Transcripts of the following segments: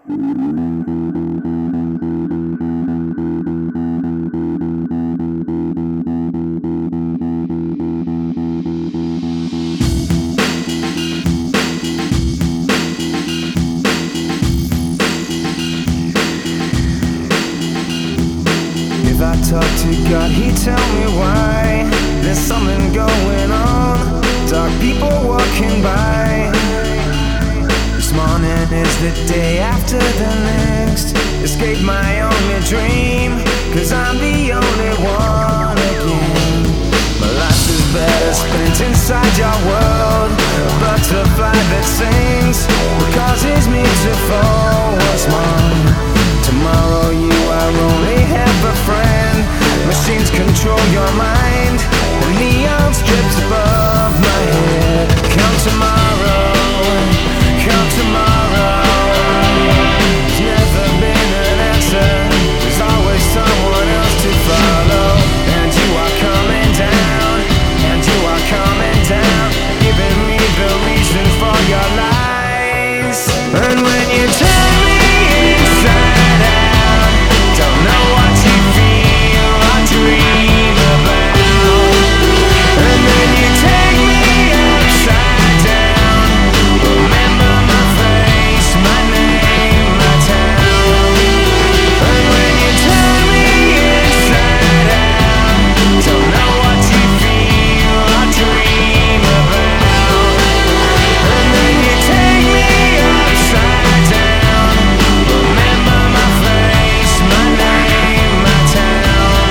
If I talk to God, He'd tell me why. There's something going on, dark people walking by. This morning is the day after the next. Escape my only dream, 'cause I'm the only one again. My life is better spent inside your world. A butterfly that sings, what causes me to fall once more. Tomorrow you are only half a friend. Machines control your mind, the neon strips above my head. Come tomorrow, come tomorrow. There's never been an answer, there's always someone else to follow. And you are coming down, and you are coming down, giving me the reason for your lies. And when you turn me inside out, don't know what you feel or dream about. And then you take me upside down. Remember my face, my name, my town. And when you turn me inside out, don't know what you feel or dream about. And then you take me upside down. Remember my face, my name, my town.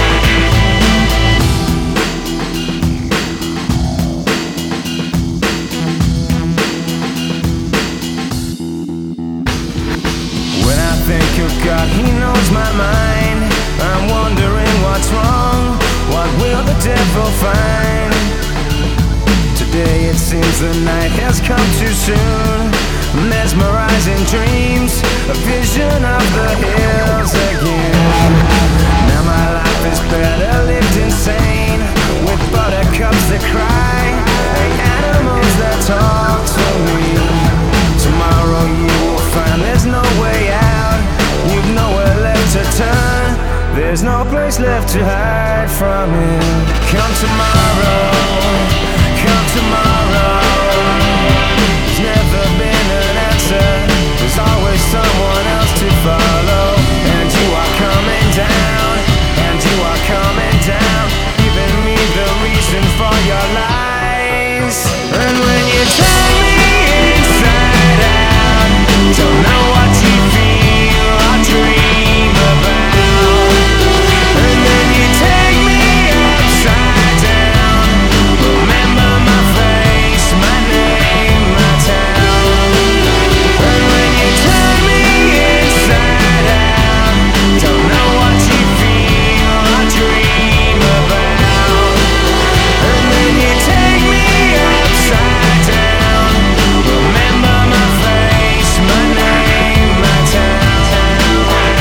When I think of God, He knows my mind. I'm wondering what's wrong, what will the devil find? Today it seems the night has come too soon. Mesmerizing dreams, a vision of the hills again. Now my life is better lived insane, with buttercups that cry and animals that talk to me. Tomorrow you will find there's no way out. You've nowhere left to turn, there's no place left to hide from it. Come tomorrow, come tomorrow. There's never been an answer, there's always someone else to follow. And you are coming down, and you are coming down, giving me the reason for your lies. And when you turn me inside out, don't know what you feel or dream about. And then you take me upside down. Remember my face, my name, my town. And when you turn me inside out, don't know what you feel or dream about. And then you take me upside down. Remember my face, my name, my town.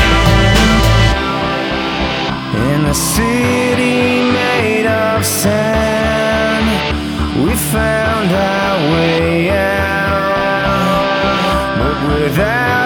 In a city made of sand, we found our way out, but without